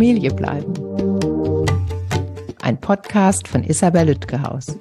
Familie bleiben. Ein Podcast von Isabel Lütgehaus.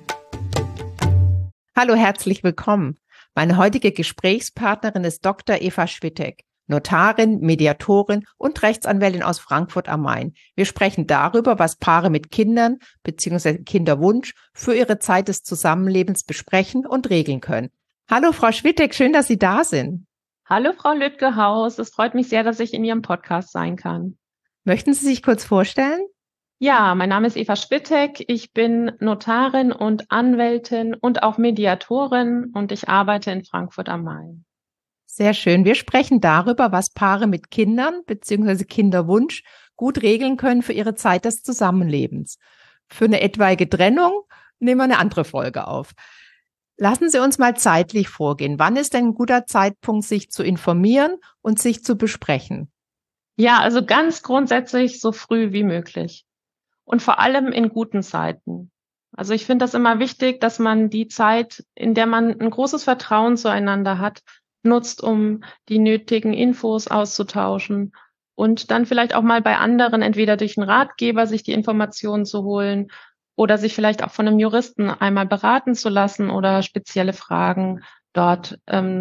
Hallo, herzlich willkommen. Meine heutige Gesprächspartnerin ist Dr. Eva Schwittek, Notarin, Mediatorin und Rechtsanwältin aus Frankfurt am Main. Wir sprechen darüber, was Paare mit Kindern bzw. Kinderwunsch für ihre Zeit des Zusammenlebens besprechen und regeln können. Hallo, Frau Schwittek, schön, dass Sie da sind. Hallo, Frau Lütgehaus. Es freut mich sehr, dass ich in Ihrem Podcast sein kann. Möchten Sie sich kurz vorstellen? Ja, mein Name ist Eva Schwittek. Ich bin Notarin und Anwältin und auch Mediatorin und ich arbeite in Frankfurt am Main. Sehr schön. Wir sprechen darüber, was Paare mit Kindern bzw. Kinderwunsch gut regeln können für ihre Zeit des Zusammenlebens. Für eine etwaige Trennung nehmen wir eine andere Folge auf. Lassen Sie uns mal zeitlich vorgehen. Wann ist denn ein guter Zeitpunkt, sich zu informieren und sich zu besprechen? Ja, also ganz grundsätzlich so früh wie möglich und vor allem in guten Zeiten. Also ich finde das immer wichtig, dass man die Zeit, in der man ein großes Vertrauen zueinander hat, nutzt, um die nötigen Infos auszutauschen und dann vielleicht auch mal bei anderen, entweder durch einen Ratgeber, sich die Informationen zu holen oder sich vielleicht auch von einem Juristen einmal beraten zu lassen oder spezielle Fragen dort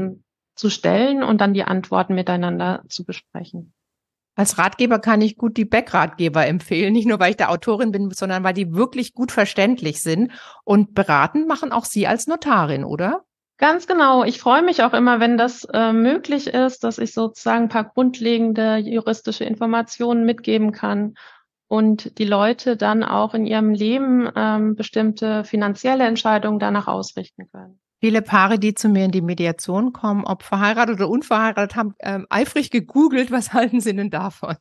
zu stellen und dann die Antworten miteinander zu besprechen. Als Ratgeber kann ich gut die Beck-Ratgeber empfehlen, nicht nur, weil ich der Autorin bin, sondern weil die wirklich gut verständlich sind. Und beraten machen auch Sie als Notarin, oder? Ganz genau. Ich freue mich auch immer, wenn das möglich ist, dass ich sozusagen ein paar grundlegende juristische Informationen mitgeben kann und die Leute dann auch in ihrem Leben bestimmte finanzielle Entscheidungen danach ausrichten können. Viele Paare, die zu mir in die Mediation kommen, ob verheiratet oder unverheiratet, haben eifrig gegoogelt, was halten Sie denn davon?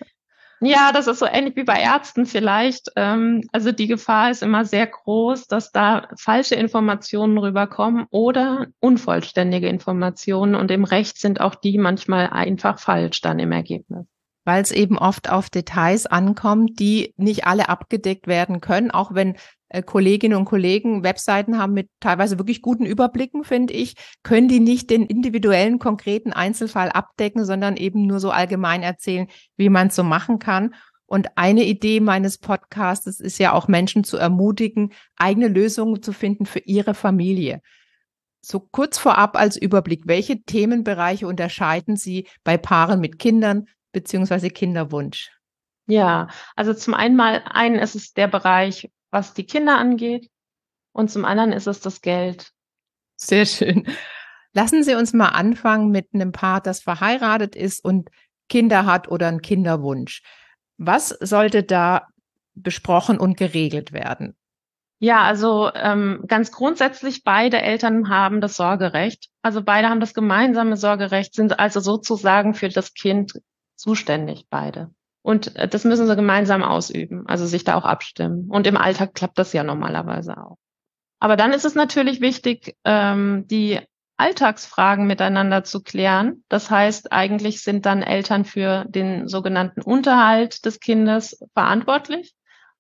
Ja, das ist so ähnlich wie bei Ärzten vielleicht. Also die Gefahr ist immer sehr groß, dass da falsche Informationen rüberkommen oder unvollständige Informationen. Und im Recht sind auch die manchmal einfach falsch dann im Ergebnis. Weil es eben oft auf Details ankommt, die nicht alle abgedeckt werden können, auch wenn Kolleginnen und Kollegen Webseiten haben mit teilweise wirklich guten Überblicken, finde ich, können die nicht den individuellen, konkreten Einzelfall abdecken, sondern eben nur so allgemein erzählen, wie man es so machen kann. Und eine Idee meines Podcasts ist ja auch, Menschen zu ermutigen, eigene Lösungen zu finden für ihre Familie. So kurz vorab als Überblick, welche Themenbereiche unterscheiden Sie bei Paaren mit Kindern beziehungsweise Kinderwunsch? Ja, also zum einen ist es der Bereich, was die Kinder angeht, und zum anderen ist es das Geld. Sehr schön. Lassen Sie uns mal anfangen mit einem Paar, das verheiratet ist und Kinder hat oder einen Kinderwunsch. Was sollte da besprochen und geregelt werden? Ja, also ganz grundsätzlich beide Eltern haben das Sorgerecht. Also beide haben das gemeinsame Sorgerecht, sind also sozusagen für das Kind zuständig, beide. Und das müssen sie gemeinsam ausüben, also sich da auch abstimmen. Und im Alltag klappt das ja normalerweise auch. Aber dann ist es natürlich wichtig, die Alltagsfragen miteinander zu klären. Das heißt, eigentlich sind dann Eltern für den sogenannten Unterhalt des Kindes verantwortlich.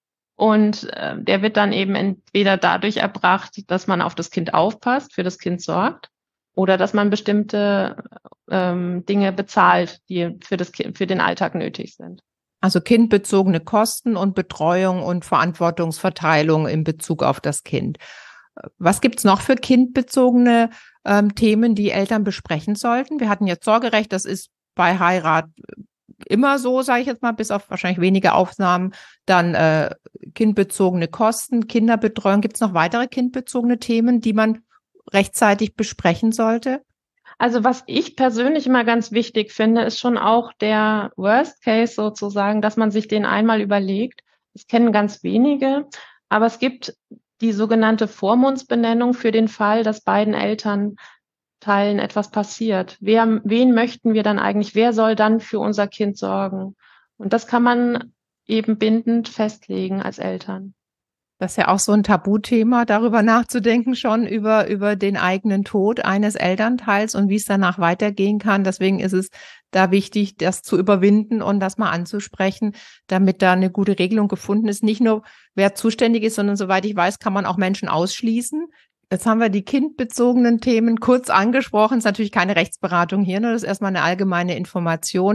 Und der wird dann eben entweder dadurch erbracht, dass man auf das Kind aufpasst, für das Kind sorgt, oder dass man bestimmte Dinge bezahlt, die für das Kind, für den Alltag nötig sind. Also kindbezogene Kosten und Betreuung und Verantwortungsverteilung in Bezug auf das Kind. Was gibt's noch für kindbezogene Themen, die Eltern besprechen sollten? Wir hatten jetzt Sorgerecht, das ist bei Heirat immer so, sage ich jetzt mal, bis auf wahrscheinlich wenige Ausnahmen. Dann kindbezogene Kosten, Kinderbetreuung. Gibt's noch weitere kindbezogene Themen, die man rechtzeitig besprechen sollte? Also was ich persönlich immer ganz wichtig finde, ist schon auch der Worst Case sozusagen, dass man sich den einmal überlegt. Das kennen ganz wenige, aber es gibt die sogenannte Vormundsbenennung für den Fall, dass beiden Elternteilen etwas passiert. Wen möchten wir dann eigentlich? Wer soll dann für unser Kind sorgen? Und das kann man eben bindend festlegen als Eltern. Das ist ja auch so ein Tabuthema, darüber nachzudenken, schon über den eigenen Tod eines Elternteils und wie es danach weitergehen kann. Deswegen ist es da wichtig, das zu überwinden und das mal anzusprechen, damit da eine gute Regelung gefunden ist. Nicht nur, wer zuständig ist, sondern soweit ich weiß, kann man auch Menschen ausschließen. Jetzt haben wir die kindbezogenen Themen kurz angesprochen. Ist natürlich keine Rechtsberatung hier, nur das ist erstmal eine allgemeine Information.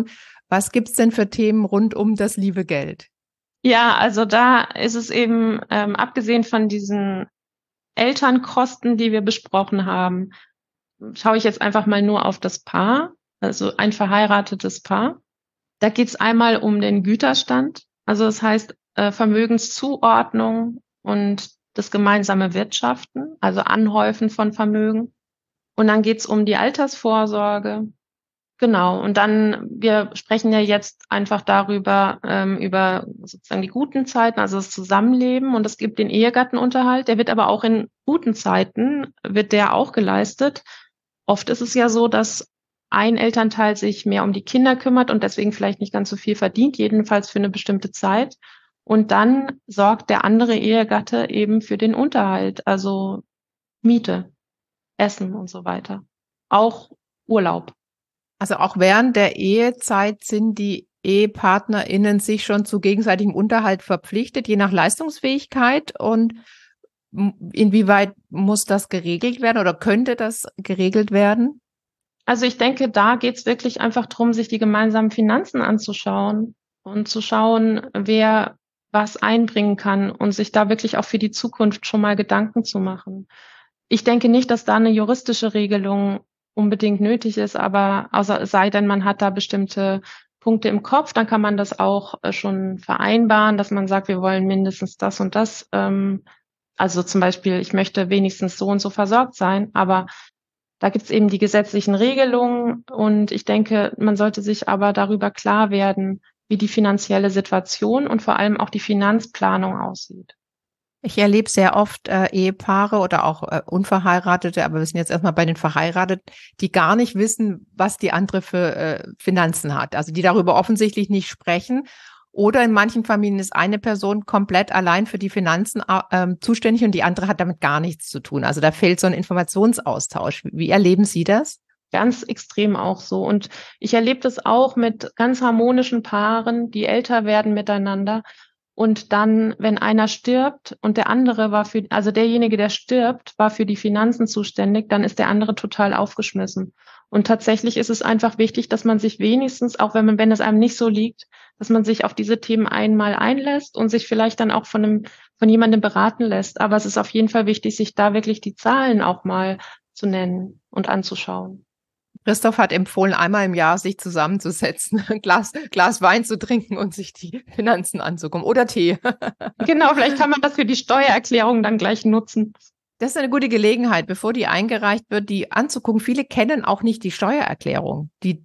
Was gibt's denn für Themen rund um das liebe Geld? Ja, also da ist es eben, abgesehen von diesen Elternkosten, die wir besprochen haben, schaue ich jetzt einfach mal nur auf das Paar, also ein verheiratetes Paar. Da geht es einmal um den Güterstand, also das heißt Vermögenszuordnung und das gemeinsame Wirtschaften, also Anhäufen von Vermögen. Und dann geht es um die Altersvorsorge. Genau, und dann, wir sprechen ja jetzt einfach darüber, über sozusagen die guten Zeiten, also das Zusammenleben, und es gibt den Ehegattenunterhalt, der wird aber auch in guten Zeiten, wird der auch geleistet. Oft ist es ja so, dass ein Elternteil sich mehr um die Kinder kümmert und deswegen vielleicht nicht ganz so viel verdient, jedenfalls für eine bestimmte Zeit. Und dann sorgt der andere Ehegatte eben für den Unterhalt, also Miete, Essen und so weiter. Auch Urlaub. Also auch während der Ehezeit sind die EhepartnerInnen sich schon zu gegenseitigem Unterhalt verpflichtet, je nach Leistungsfähigkeit. Und inwieweit muss das geregelt werden oder könnte das geregelt werden? Also ich denke, da geht es wirklich einfach darum, sich die gemeinsamen Finanzen anzuschauen und zu schauen, wer was einbringen kann und sich da wirklich auch für die Zukunft schon mal Gedanken zu machen. Ich denke nicht, dass da eine juristische Regelung unbedingt nötig ist, aber außer es sei denn, man hat da bestimmte Punkte im Kopf, dann kann man das auch schon vereinbaren, dass man sagt, wir wollen mindestens das und das. Also zum Beispiel, ich möchte wenigstens so und so versorgt sein, aber da gibt es eben die gesetzlichen Regelungen und ich denke, man sollte sich aber darüber klar werden, wie die finanzielle Situation und vor allem auch die Finanzplanung aussieht. Ich erlebe sehr oft Ehepaare oder auch Unverheiratete, aber wir sind jetzt erstmal bei den Verheirateten, die gar nicht wissen, was die andere für Finanzen hat. Also die darüber offensichtlich nicht sprechen. Oder in manchen Familien ist eine Person komplett allein für die Finanzen zuständig und die andere hat damit gar nichts zu tun. Also da fehlt so ein Informationsaustausch. Wie erleben Sie das? Ganz extrem auch so. Und ich erlebe das auch mit ganz harmonischen Paaren, die älter werden miteinander. Und dann, wenn einer stirbt und der andere also derjenige, der stirbt, war für die Finanzen zuständig, dann ist der andere total aufgeschmissen. Und tatsächlich ist es einfach wichtig, dass man sich wenigstens, auch wenn es einem nicht so liegt, dass man sich auf diese Themen einmal einlässt und sich vielleicht dann auch von jemandem beraten lässt. Aber es ist auf jeden Fall wichtig, sich da wirklich die Zahlen auch mal zu nennen und anzuschauen. Christoph hat empfohlen, einmal im Jahr sich zusammenzusetzen, ein Glas Wein zu trinken und sich die Finanzen anzugucken oder Tee. Genau, vielleicht kann man das für die Steuererklärung dann gleich nutzen. Das ist eine gute Gelegenheit, bevor die eingereicht wird, die anzugucken. Viele kennen auch nicht die Steuererklärung, die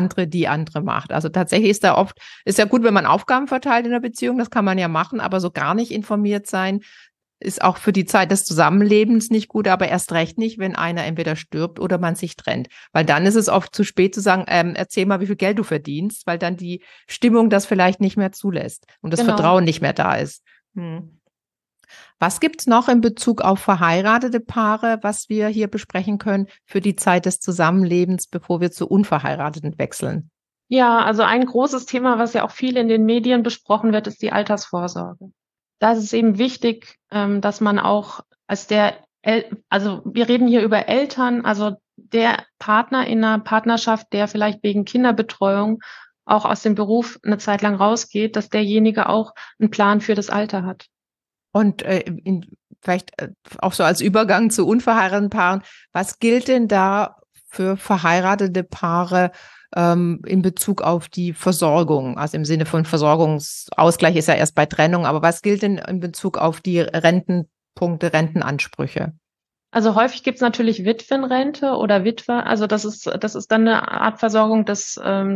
andere macht. Also tatsächlich ist ja gut, wenn man Aufgaben verteilt in der Beziehung, das kann man ja machen, aber so gar nicht informiert sein, ist auch für die Zeit des Zusammenlebens nicht gut, aber erst recht nicht, wenn einer entweder stirbt oder man sich trennt. Weil dann ist es oft zu spät zu sagen, erzähl mal, wie viel Geld du verdienst, weil dann die Stimmung das vielleicht nicht mehr zulässt und das Vertrauen nicht mehr da ist. Was gibt's noch in Bezug auf verheiratete Paare, was wir hier besprechen können für die Zeit des Zusammenlebens, bevor wir zu Unverheirateten wechseln? Ja, also ein großes Thema, was ja auch viel in den Medien besprochen wird, ist die Altersvorsorge. Da ist es eben wichtig, dass man auch also wir reden hier über Eltern, also der Partner in einer Partnerschaft, der vielleicht wegen Kinderbetreuung auch aus dem Beruf eine Zeit lang rausgeht, dass derjenige auch einen Plan für das Alter hat. Und vielleicht auch so als Übergang zu unverheirateten Paaren, was gilt denn da für verheiratete Paare in Bezug auf die Versorgung? Also im Sinne von Versorgungsausgleich ist ja erst bei Trennung, aber was gilt denn in Bezug auf die Rentenpunkte, Rentenansprüche? Also häufig gibt es natürlich Witwenrente oder Witwer, also das ist dann eine Art Versorgung des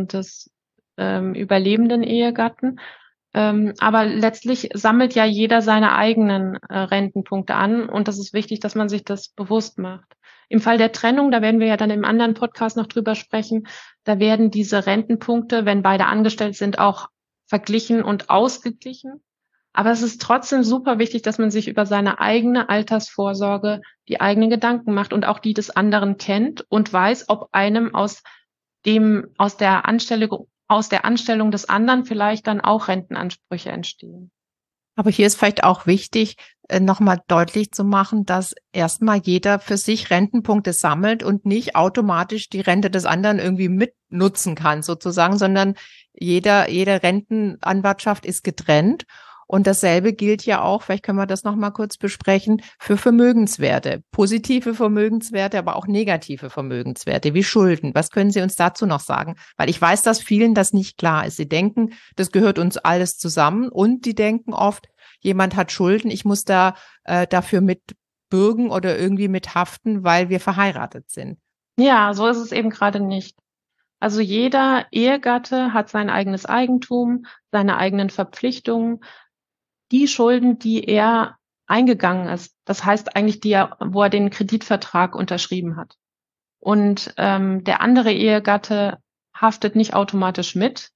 überlebenden Ehegatten. Aber letztlich sammelt ja jeder seine eigenen Rentenpunkte an und das ist wichtig, dass man sich das bewusst macht. Im Fall der Trennung, da werden wir ja dann im anderen Podcast noch drüber sprechen, da werden diese Rentenpunkte, wenn beide angestellt sind, auch verglichen und ausgeglichen. Aber es ist trotzdem super wichtig, dass man sich über seine eigene Altersvorsorge die eigenen Gedanken macht und auch die des anderen kennt und weiß, ob einem aus der Anstellung des anderen vielleicht dann auch Rentenansprüche entstehen. Aber hier ist vielleicht auch wichtig, nochmal deutlich zu machen, dass erstmal jeder für sich Rentenpunkte sammelt und nicht automatisch die Rente des anderen irgendwie mitnutzen kann sozusagen, sondern jede Rentenanwartschaft ist getrennt. Und dasselbe gilt ja auch, vielleicht können wir das nochmal kurz besprechen, für Vermögenswerte. Positive Vermögenswerte, aber auch negative Vermögenswerte wie Schulden. Was können Sie uns dazu noch sagen? Weil ich weiß, dass vielen das nicht klar ist. Sie denken, das gehört uns alles zusammen, und die denken oft, jemand hat Schulden, ich muss da dafür mitbürgen oder irgendwie mithaften, weil wir verheiratet sind. Ja, so ist es eben gerade nicht. Also jeder Ehegatte hat sein eigenes Eigentum, seine eigenen Verpflichtungen, die Schulden, die er eingegangen ist. Das heißt eigentlich, wo er den Kreditvertrag unterschrieben hat. Und der andere Ehegatte haftet nicht automatisch mit.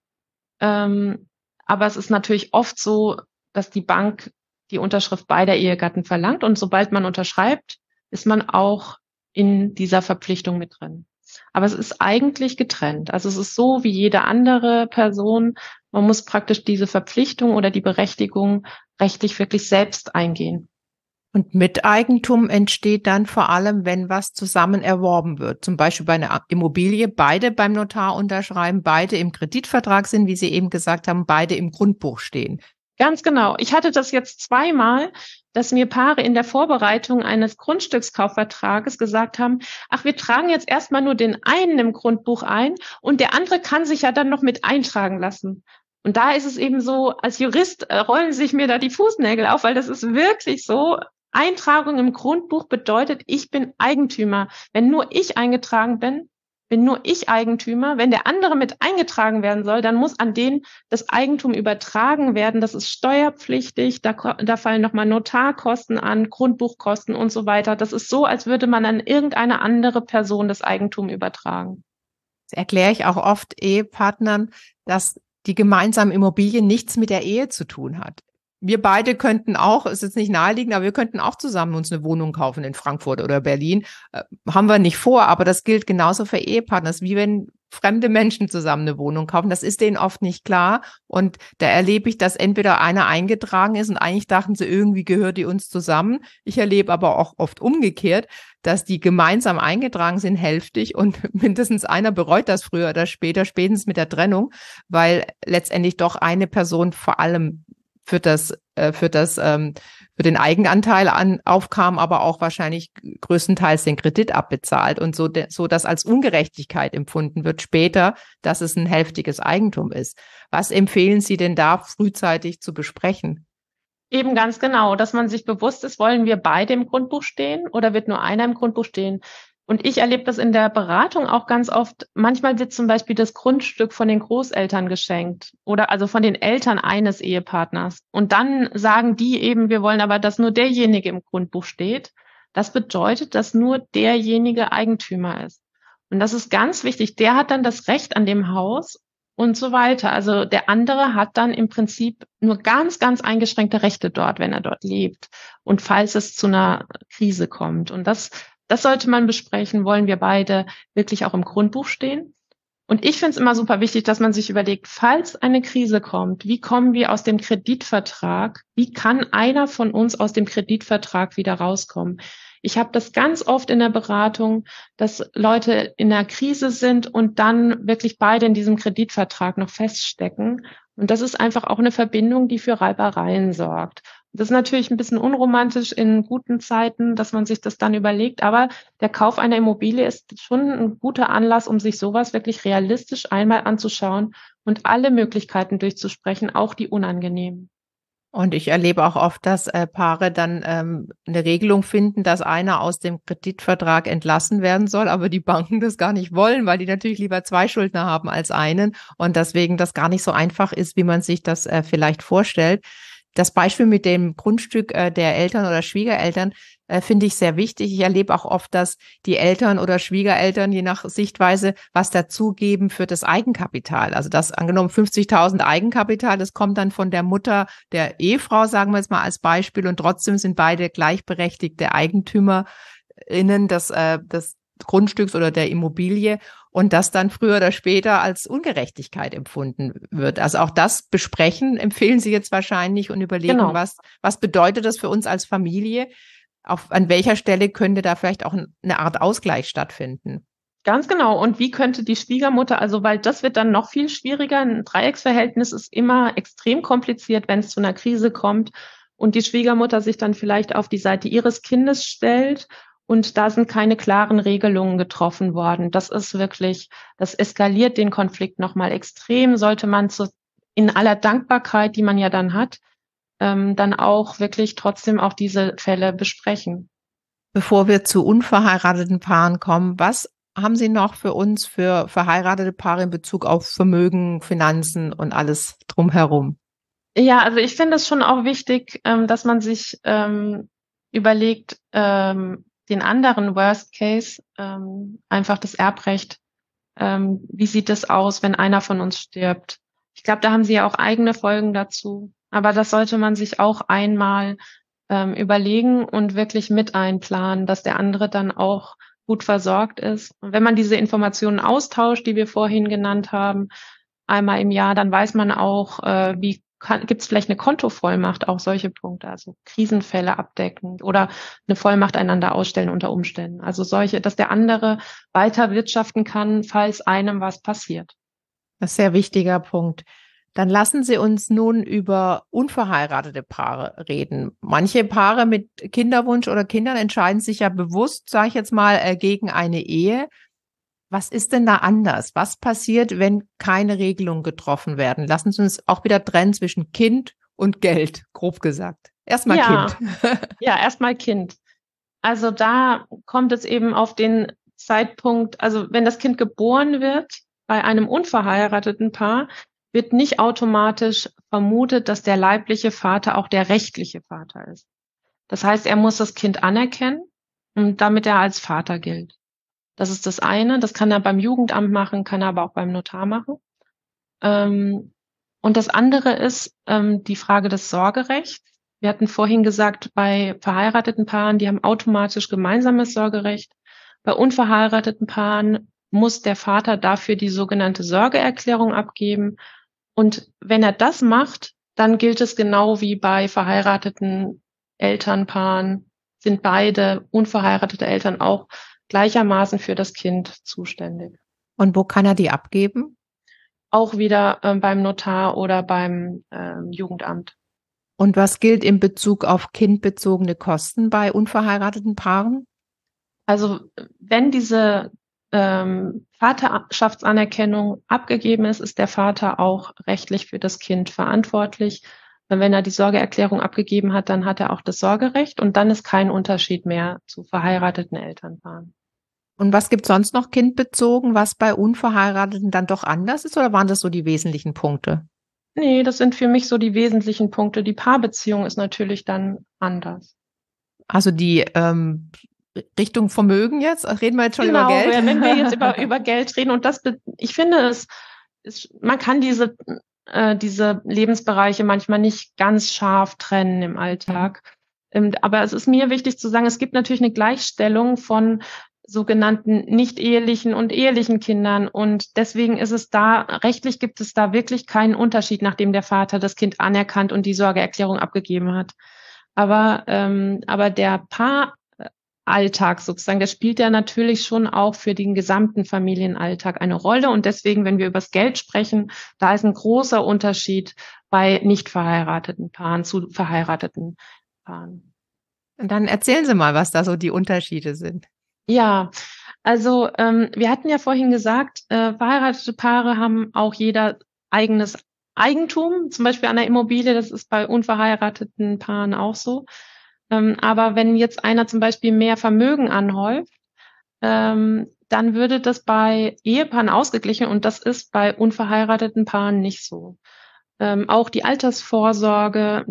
Aber es ist natürlich oft so, dass die Bank die Unterschrift beider Ehegatten verlangt. Und sobald man unterschreibt, ist man auch in dieser Verpflichtung mit drin. Aber es ist eigentlich getrennt. Also es ist so wie jede andere Person. Man muss praktisch diese Verpflichtung oder die Berechtigung rechtlich wirklich selbst eingehen. Und Miteigentum entsteht dann vor allem, wenn was zusammen erworben wird. Zum Beispiel bei einer Immobilie, beide beim Notar unterschreiben, beide im Kreditvertrag sind, wie Sie eben gesagt haben, beide im Grundbuch stehen. Ganz genau. Ich hatte das jetzt zweimal, dass mir Paare in der Vorbereitung eines Grundstückskaufvertrages gesagt haben, ach, wir tragen jetzt erstmal nur den einen im Grundbuch ein und der andere kann sich ja dann noch mit eintragen lassen. Und da ist es eben so, als Jurist rollen sich mir da die Fußnägel auf, weil das ist wirklich so. Eintragung im Grundbuch bedeutet, ich bin Eigentümer. Wenn nur ich eingetragen bin nur ich Eigentümer. Wenn der andere mit eingetragen werden soll, dann muss an den das Eigentum übertragen werden. Das ist steuerpflichtig. Da fallen nochmal Notarkosten an, Grundbuchkosten und so weiter. Das ist so, als würde man an irgendeine andere Person das Eigentum übertragen. Das erkläre ich auch oft Ehepartnern, dass die gemeinsame Immobilie nichts mit der Ehe zu tun hat. Wir beide könnten auch, ist jetzt nicht naheliegend, aber wir könnten auch zusammen uns eine Wohnung kaufen in Frankfurt oder Berlin. Haben wir nicht vor, aber das gilt genauso für Ehepartner. Wie wenn fremde Menschen zusammen eine Wohnung kaufen. Das ist denen oft nicht klar. Und da erlebe ich, dass entweder einer eingetragen ist und eigentlich dachten sie, irgendwie gehört die uns zusammen. Ich erlebe aber auch oft umgekehrt, dass die gemeinsam eingetragen sind, hälftig, und mindestens einer bereut das früher oder später, spätestens mit der Trennung, weil letztendlich doch eine Person vor allem für den Eigenanteil aufkam, aber auch wahrscheinlich größtenteils den Kredit abbezahlt und so dass als Ungerechtigkeit empfunden wird später, dass es ein hälftiges Eigentum ist. Was empfehlen Sie denn da frühzeitig zu besprechen? Eben ganz genau, dass man sich bewusst ist, wollen wir beide im Grundbuch stehen oder wird nur einer im Grundbuch stehen? Und ich erlebe das in der Beratung auch ganz oft. Manchmal wird zum Beispiel das Grundstück von den Großeltern geschenkt oder also von den Eltern eines Ehepartners. Und dann sagen die eben, wir wollen aber, dass nur derjenige im Grundbuch steht. Das bedeutet, dass nur derjenige Eigentümer ist. Und das ist ganz wichtig. Der hat dann das Recht an dem Haus und so weiter. Also der andere hat dann im Prinzip nur ganz, ganz eingeschränkte Rechte dort, wenn er dort lebt. Und falls es zu einer Krise kommt. Und das sollte man besprechen. Wollen wir beide wirklich auch im Grundbuch stehen? Und ich finde es immer super wichtig, dass man sich überlegt, falls eine Krise kommt, wie kommen wir aus dem Kreditvertrag? Wie kann einer von uns aus dem Kreditvertrag wieder rauskommen? Ich habe das ganz oft in der Beratung, dass Leute in einer Krise sind und dann wirklich beide in diesem Kreditvertrag noch feststecken. Und das ist einfach auch eine Verbindung, die für Reibereien sorgt. Das ist natürlich ein bisschen unromantisch in guten Zeiten, dass man sich das dann überlegt. Aber der Kauf einer Immobilie ist schon ein guter Anlass, um sich sowas wirklich realistisch einmal anzuschauen und alle Möglichkeiten durchzusprechen, auch die unangenehmen. Und ich erlebe auch oft, dass Paare dann eine Regelung finden, dass einer aus dem Kreditvertrag entlassen werden soll, aber die Banken das gar nicht wollen, weil die natürlich lieber zwei Schuldner haben als einen und deswegen das gar nicht so einfach ist, wie man sich das vielleicht vorstellt. Das Beispiel mit dem Grundstück der Eltern oder Schwiegereltern finde ich sehr wichtig. Ich erlebe auch oft, dass die Eltern oder Schwiegereltern je nach Sichtweise was dazugeben für das Eigenkapital. Also das angenommen 50.000 Eigenkapital, das kommt dann von der Mutter der Ehefrau, sagen wir jetzt mal als Beispiel, und trotzdem sind beide gleichberechtigte EigentümerInnen des Grundstücks oder der Immobilie. und das dann früher oder später als Ungerechtigkeit empfunden wird. Also auch das besprechen empfehlen Sie jetzt wahrscheinlich und überlegen, Genau. was bedeutet das für uns als Familie? An welcher Stelle könnte da vielleicht auch eine Art Ausgleich stattfinden? Ganz genau. Und wie könnte die Schwiegermutter, also weil das wird dann noch viel schwieriger. Ein Dreiecksverhältnis ist immer extrem kompliziert, wenn es zu einer Krise kommt und die Schwiegermutter sich dann vielleicht auf die Seite ihres Kindes stellt und da sind keine klaren Regelungen getroffen worden. Das eskaliert den Konflikt nochmal extrem. Sollte man in aller Dankbarkeit, die man ja dann hat, dann auch wirklich trotzdem auch diese Fälle besprechen. Bevor wir zu unverheirateten Paaren kommen, was haben Sie noch für uns für verheiratete Paare in Bezug auf Vermögen, Finanzen und alles drumherum? Ja, also ich finde es schon auch wichtig, dass man sich überlegt, den anderen Worst Case, einfach das Erbrecht, wie sieht es aus, wenn einer von uns stirbt? Ich glaube, da haben Sie ja auch eigene Folgen dazu. Aber das sollte man sich auch einmal überlegen und wirklich mit einplanen, dass der andere dann auch gut versorgt ist. Und wenn man diese Informationen austauscht, die wir vorhin genannt haben, einmal im Jahr, dann weiß man auch, gibt es vielleicht eine Kontovollmacht, auch solche Punkte, also Krisenfälle abdecken oder eine Vollmacht einander ausstellen unter Umständen. Also solche, dass der andere weiter wirtschaften kann, falls einem was passiert. Das ist ein sehr wichtiger Punkt. Dann lassen Sie uns nun über unverheiratete Paare reden. Manche Paare mit Kinderwunsch oder Kindern entscheiden sich ja bewusst, sage ich jetzt mal, gegen eine Ehe. Was ist denn da anders? Was passiert, wenn keine Regelungen getroffen werden? Lassen Sie uns auch wieder trennen zwischen Kind und Geld, grob gesagt. Erstmal Ja, Kind. ja, erstmal Kind. Also da kommt es eben auf den Zeitpunkt, also wenn das Kind geboren wird bei einem unverheirateten Paar, wird nicht automatisch vermutet, dass der leibliche Vater auch der rechtliche Vater ist. Das heißt, er muss das Kind anerkennen und damit er als Vater gilt. Das ist das eine. Das kann er beim Jugendamt machen, kann er aber auch beim Notar machen. Und das andere ist die Frage des Sorgerechts. Wir hatten vorhin gesagt, bei verheirateten Paaren, die haben automatisch gemeinsames Sorgerecht. Bei unverheirateten Paaren muss der Vater dafür die sogenannte Sorgeerklärung abgeben. Und wenn er das macht, dann gilt es genau wie bei verheirateten Elternpaaren, sind beide unverheiratete Eltern auch gleichermaßen für das Kind zuständig. Und wo kann er die abgeben? Auch wieder beim Notar oder beim Jugendamt. Und was gilt in Bezug auf kindbezogene Kosten bei unverheirateten Paaren? Also wenn diese Vaterschaftsanerkennung abgegeben ist, ist der Vater auch rechtlich für das Kind verantwortlich. Wenn er die Sorgeerklärung abgegeben hat, dann hat er auch das Sorgerecht und dann ist kein Unterschied mehr zu verheirateten Elternpaaren. Und was gibt sonst noch kindbezogen, was bei Unverheirateten dann doch anders ist, oder waren das so die wesentlichen Punkte? Nee, das sind für mich so die wesentlichen Punkte. Die Paarbeziehung ist natürlich dann anders. Also die Richtung Vermögen jetzt? Reden wir jetzt schon über Geld? Genau, wenn wir jetzt über Geld reden und ich finde man kann diese Lebensbereiche manchmal nicht ganz scharf trennen im Alltag. Aber es ist mir wichtig zu sagen, es gibt natürlich eine Gleichstellung von sogenannten nicht-ehelichen und ehelichen Kindern. Und deswegen rechtlich gibt es da wirklich keinen Unterschied, nachdem der Vater das Kind anerkannt und die Sorgeerklärung abgegeben hat. Aber der Paaralltag sozusagen, der spielt ja natürlich schon auch für den gesamten Familienalltag eine Rolle. Und deswegen, wenn wir über das Geld sprechen, da ist ein großer Unterschied bei nicht verheirateten Paaren zu verheirateten Paaren. Und dann erzählen Sie mal, was da so die Unterschiede sind. Ja, also wir hatten ja vorhin gesagt, verheiratete Paare haben auch jeder eigenes Eigentum, zum Beispiel an der Immobilie, das ist bei unverheirateten Paaren auch so. Aber wenn jetzt einer zum Beispiel mehr Vermögen anhäuft, dann würde das bei Ehepaaren ausgeglichen und das ist bei unverheirateten Paaren nicht so. Auch die Altersvorsorge,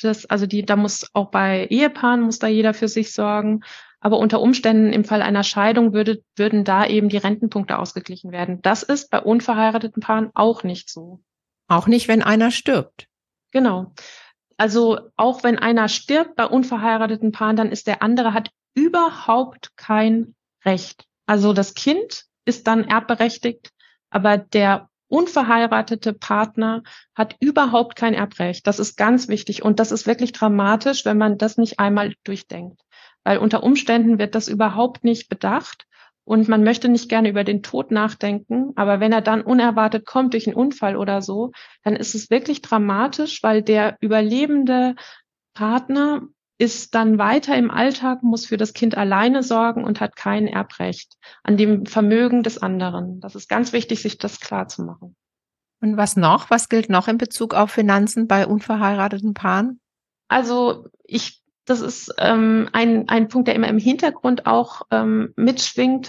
da muss auch bei Ehepaaren muss da jeder für sich sorgen. Aber unter Umständen im Fall einer Scheidung würden da eben die Rentenpunkte ausgeglichen werden. Das ist bei unverheirateten Paaren auch nicht so. Auch nicht, wenn einer stirbt. Genau. Also auch wenn einer stirbt bei unverheirateten Paaren, dann ist der andere hat überhaupt kein Recht. Also das Kind ist dann erbberechtigt, aber der unverheiratete Partner hat überhaupt kein Erbrecht. Das ist ganz wichtig und das ist wirklich dramatisch, wenn man das nicht einmal durchdenkt, weil unter Umständen wird das überhaupt nicht bedacht und man möchte nicht gerne über den Tod nachdenken, aber wenn er dann unerwartet kommt durch einen Unfall oder so, dann ist es wirklich dramatisch, weil der überlebende Partner ist dann weiter im Alltag, muss für das Kind alleine sorgen und hat kein Erbrecht an dem Vermögen des anderen. Das ist ganz wichtig, sich das klar zu machen. Und was noch? Was gilt noch in Bezug auf Finanzen bei unverheirateten Paaren? Also das ist ein Punkt, der immer im Hintergrund auch mitschwingt.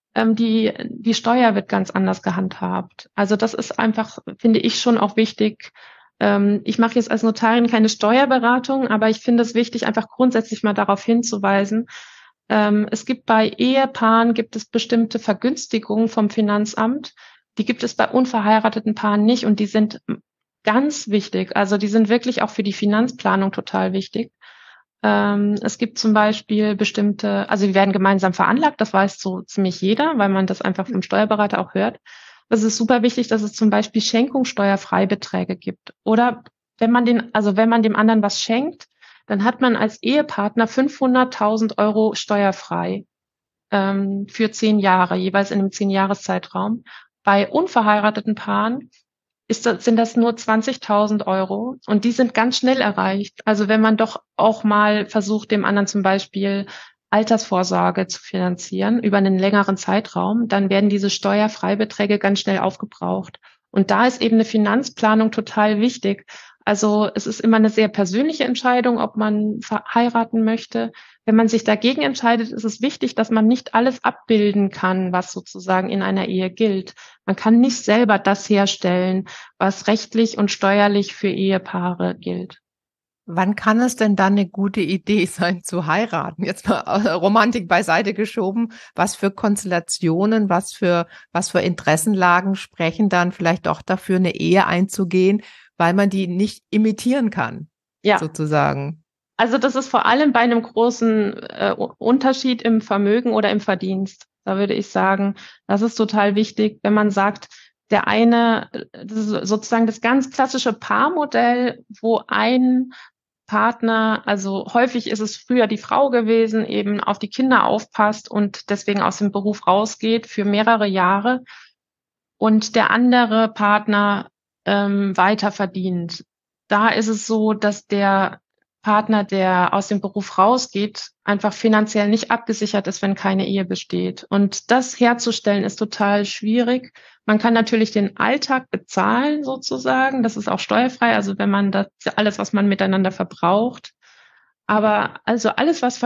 Die Steuer wird ganz anders gehandhabt. Also das ist einfach, finde ich, schon auch wichtig. Ich mache jetzt als Notarin keine Steuerberatung, aber ich finde es wichtig, einfach grundsätzlich mal darauf hinzuweisen. Es gibt bei Ehepaaren bestimmte Vergünstigungen vom Finanzamt. Die gibt es bei unverheirateten Paaren nicht und die sind ganz wichtig. Also die sind wirklich auch für die Finanzplanung total wichtig. Es gibt zum Beispiel also die werden gemeinsam veranlagt, das weiß so ziemlich jeder, weil man das einfach vom Steuerberater auch hört. Es ist super wichtig, dass es zum Beispiel Schenkungssteuerfreibeträge gibt. Oder wenn man dem anderen was schenkt, dann hat man als Ehepartner 500.000 Euro steuerfrei für 10 Jahre, jeweils in einem 10-Jahres-Zeitraum. Bei unverheirateten Paaren sind das nur 20.000 Euro und die sind ganz schnell erreicht. Also wenn man doch auch mal versucht, dem anderen zum Beispiel Altersvorsorge zu finanzieren über einen längeren Zeitraum, dann werden diese Steuerfreibeträge ganz schnell aufgebraucht. Und da ist eben eine Finanzplanung total wichtig. Also es ist immer eine sehr persönliche Entscheidung, ob man heiraten möchte. Wenn man sich dagegen entscheidet, ist es wichtig, dass man nicht alles abbilden kann, was sozusagen in einer Ehe gilt. Man kann nicht selber das herstellen, was rechtlich und steuerlich für Ehepaare gilt. Wann kann es denn dann eine gute Idee sein, zu heiraten? Jetzt mal Romantik beiseite geschoben. Was für Konstellationen, was für Interessenlagen sprechen dann vielleicht doch dafür, eine Ehe einzugehen, weil man die nicht imitieren kann, sozusagen? Also das ist vor allem bei einem großen Unterschied im Vermögen oder im Verdienst. Da würde ich sagen, das ist total wichtig, wenn man sagt, der eine, das ist sozusagen das ganz klassische Paarmodell, wo ein Partner, also häufig ist es früher die Frau gewesen, eben auf die Kinder aufpasst und deswegen aus dem Beruf rausgeht für mehrere Jahre und der andere Partner weiter verdient. Da ist es so, dass der Partner, der aus dem Beruf rausgeht, einfach finanziell nicht abgesichert ist, wenn keine Ehe besteht. Und das herzustellen ist total schwierig. Man kann natürlich den Alltag bezahlen sozusagen. Das ist auch steuerfrei. Also wenn man das alles, was man miteinander verbraucht. Aber also alles, was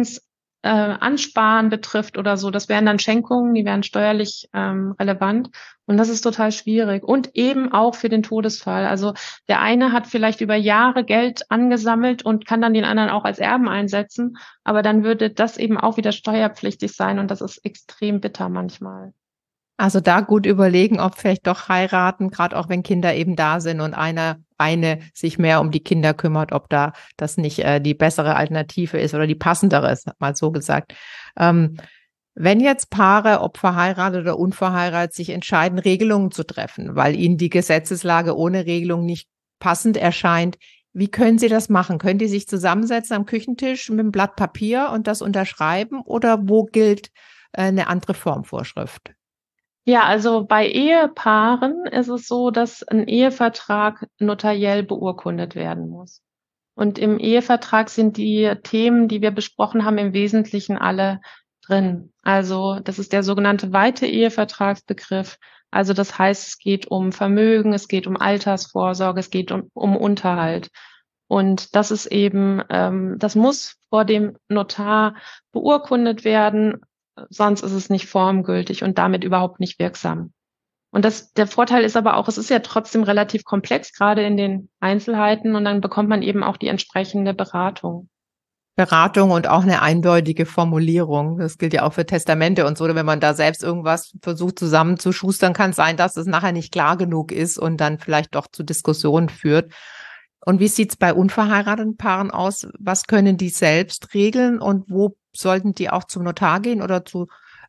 Ansparen betrifft oder so, das wären dann Schenkungen, die wären steuerlich relevant. Und das ist total schwierig. Und eben auch für den Todesfall. Also der eine hat vielleicht über Jahre Geld angesammelt und kann dann den anderen auch als Erben einsetzen. Aber dann würde das eben auch wieder steuerpflichtig sein. Und das ist extrem bitter manchmal. Also da gut überlegen, ob vielleicht doch heiraten, gerade auch wenn Kinder eben da sind und eine sich mehr um die Kinder kümmert, ob da das nicht die bessere Alternative ist oder die passendere ist, mal so gesagt. Wenn jetzt Paare, ob verheiratet oder unverheiratet, sich entscheiden, Regelungen zu treffen, weil ihnen die Gesetzeslage ohne Regelung nicht passend erscheint, wie können sie das machen? Können die sich zusammensetzen am Küchentisch mit einem Blatt Papier und das unterschreiben oder wo gilt eine andere Formvorschrift? Ja, also bei Ehepaaren ist es so, dass ein Ehevertrag notariell beurkundet werden muss. Und im Ehevertrag sind die Themen, die wir besprochen haben, im Wesentlichen alle drin. Also das ist der sogenannte weite Ehevertragsbegriff. Also das heißt, es geht um Vermögen, es geht um Altersvorsorge, es geht um Unterhalt. Und das ist eben, das muss vor dem Notar beurkundet werden. Sonst ist es nicht formgültig und damit überhaupt nicht wirksam. Und der Vorteil ist aber auch, es ist ja trotzdem relativ komplex, gerade in den Einzelheiten, und dann bekommt man eben auch die entsprechende Beratung. Beratung und auch eine eindeutige Formulierung. Das gilt ja auch für Testamente und so. Wenn man da selbst irgendwas versucht zusammenzuschustern, kann es sein, dass es nachher nicht klar genug ist und dann vielleicht doch zu Diskussionen führt. Und wie sieht's bei unverheirateten Paaren aus? Was können die selbst regeln und wo sollten die auch zum Notar gehen oder zu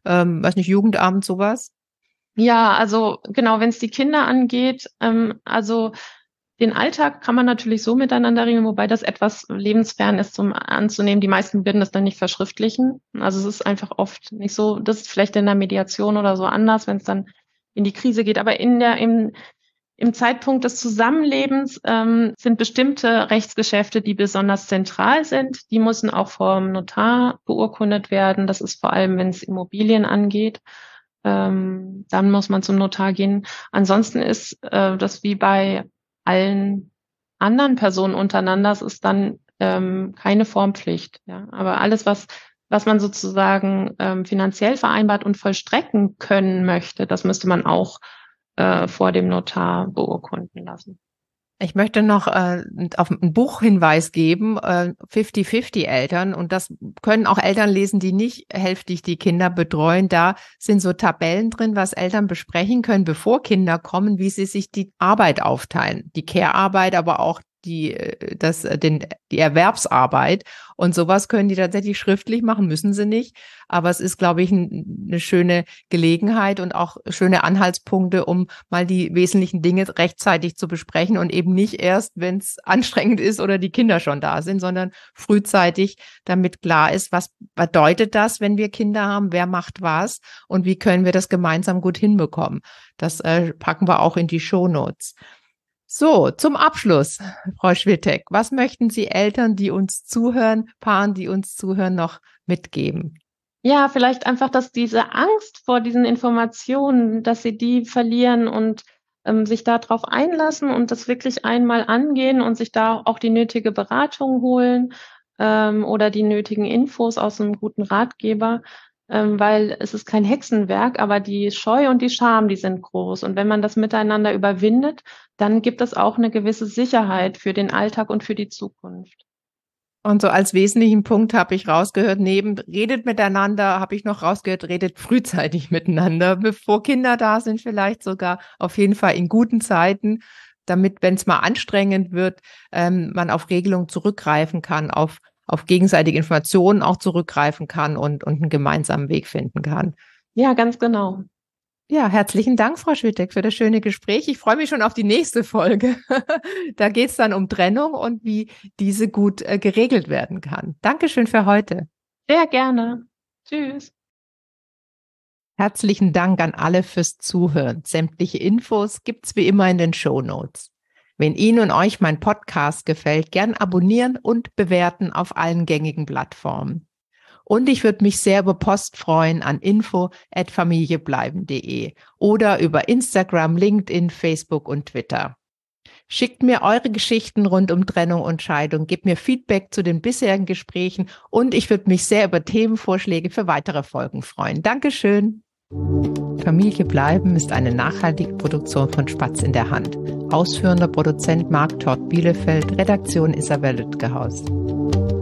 weiß nicht, Jugendamt, sowas? Ja, also genau, wenn es die Kinder angeht, also den Alltag kann man natürlich so miteinander regeln, wobei das etwas lebensfern ist zum anzunehmen. Die meisten würden das dann nicht verschriftlichen. Also es ist einfach oft nicht so, das ist vielleicht in der Mediation oder so anders, wenn es dann in die Krise geht. Aber im Zeitpunkt des Zusammenlebens sind bestimmte Rechtsgeschäfte, die besonders zentral sind. Die müssen auch vom Notar beurkundet werden. Das ist vor allem, wenn es Immobilien angeht. Dann muss man zum Notar gehen. Ansonsten ist das wie bei allen anderen Personen untereinander, es ist dann keine Formpflicht. Ja? Aber alles, was man sozusagen finanziell vereinbart und vollstrecken können möchte, das müsste man auch vor dem Notar beurkunden lassen. Ich möchte noch auf einen Buchhinweis geben, 50-50 Eltern. Und das können auch Eltern lesen, die nicht hälftig die Kinder betreuen. Da sind so Tabellen drin, was Eltern besprechen können, bevor Kinder kommen, wie sie sich die Arbeit aufteilen. Die Care-Arbeit, aber auch die Erwerbsarbeit. Und sowas können die tatsächlich schriftlich machen, müssen sie nicht. Aber es ist, glaube ich, eine schöne Gelegenheit und auch schöne Anhaltspunkte, um mal die wesentlichen Dinge rechtzeitig zu besprechen und eben nicht erst, wenn es anstrengend ist oder die Kinder schon da sind, sondern frühzeitig, damit klar ist, was bedeutet das, wenn wir Kinder haben, wer macht was und wie können wir das gemeinsam gut hinbekommen. Das packen wir auch in die Shownotes. So, zum Abschluss, Frau Schwittek, was möchten Sie Eltern, die uns zuhören, Paaren, die uns zuhören, noch mitgeben? Ja, vielleicht einfach, dass diese Angst vor diesen Informationen, dass sie die verlieren und sich darauf einlassen und das wirklich einmal angehen und sich da auch die nötige Beratung holen oder die nötigen Infos aus einem guten Ratgeber. Weil es ist kein Hexenwerk, aber die Scheu und die Scham, die sind groß. Und wenn man das miteinander überwindet, dann gibt es auch eine gewisse Sicherheit für den Alltag und für die Zukunft. Und so als wesentlichen Punkt habe ich rausgehört, redet miteinander, habe ich noch rausgehört, redet frühzeitig miteinander, bevor Kinder da sind, vielleicht sogar auf jeden Fall in guten Zeiten, damit, wenn es mal anstrengend wird, man auf Regelungen zurückgreifen kann, auf gegenseitige Informationen auch zurückgreifen kann und einen gemeinsamen Weg finden kann. Ja, ganz genau. Ja, herzlichen Dank, Frau Schwittek, für das schöne Gespräch. Ich freue mich schon auf die nächste Folge. Da geht es dann um Trennung und wie diese gut geregelt werden kann. Dankeschön für heute. Sehr gerne. Tschüss. Herzlichen Dank an alle fürs Zuhören. Sämtliche Infos gibt's wie immer in den Shownotes. Wenn Ihnen und euch mein Podcast gefällt, gern abonnieren und bewerten auf allen gängigen Plattformen. Und ich würde mich sehr über Post freuen an info@familiebleiben.de oder über Instagram, LinkedIn, Facebook und Twitter. Schickt mir eure Geschichten rund um Trennung und Scheidung, gebt mir Feedback zu den bisherigen Gesprächen und ich würde mich sehr über Themenvorschläge für weitere Folgen freuen. Dankeschön. Familie bleiben ist eine nachhaltige Produktion von Spatz in der Hand. Ausführender Produzent Marc Todt Bielefeld, Redaktion Isabel Lütgehaus.